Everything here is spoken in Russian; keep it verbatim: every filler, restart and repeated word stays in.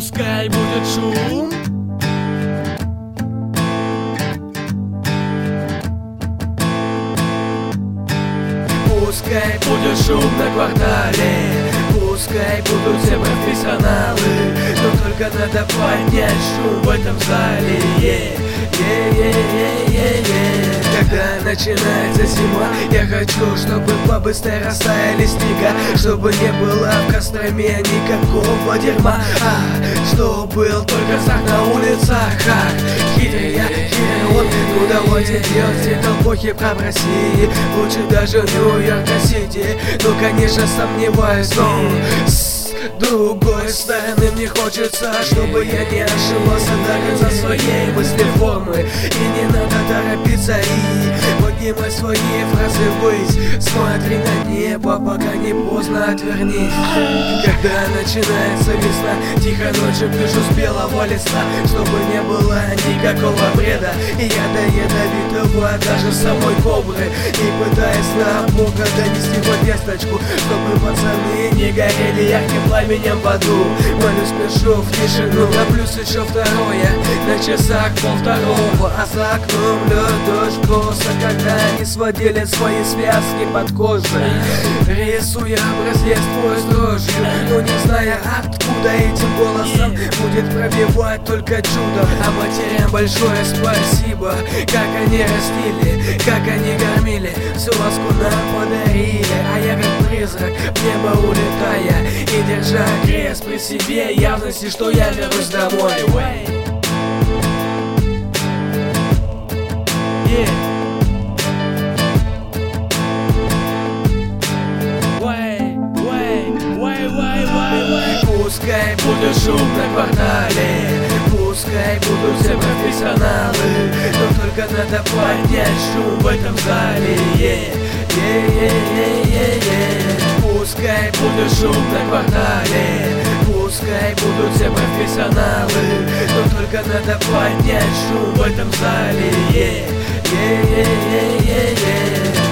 Пускай будет шум. Пускай будет шум на квартале, пускай будут все профессионалы, но только надо поднять шум в этом зале. Yeah, yeah, yeah, yeah, yeah. Когда начинается зима, я хочу, чтобы побыстрее растаяли снега, чтобы не было в Костроме никакого дерьма, а что был только знак на улицах. Ах, хитрый я, хитрый он, ну давайте делать все толпой хип-хоп России, лучше даже Нью-Йорк-Сити, ну конечно сомневаюсь, но с другой стороны мне хочется, чтобы я не ошибался до конца своей мысли формы, и не надо торопиться и поднимать свои фразы ввысь. Смотри на небо, пока не поздно, отвернись. Когда начинается весна, тихо ночью пишу с белого листа, чтобы не было никакого бреда и яда ядовитого даже самой кобры, и пытаясь на Бога донести хоть весточку, чтобы пацаны не горели ярким пламенем в аду. Молюсь, спешу в тишину, а плюс еще второе, на часах полвторого, а за окном лед, дождь, коса, когда они сводили свои связки под кожей, рисуя образец твой с дрожью, но не зная откуда этим голосом будет пробивать только чудо. А матерям большое спасибо, как они растили, как они кормили, всю ласку нам подарили, а я как призрак в небо улетая и держа крест при себе явности, что я вернусь домой. Yeah. Пускай будет шум на квартале, пускай будут все профессионалы, но только надо поднять шум в этом зале. Yeah, yeah, yeah, yeah, yeah, yeah. Пускай будет шум на квартале, пускай будут все профессионалы, но только надо поднять шум в этом зале. Yeah, yeah, yeah, yeah, yeah, yeah.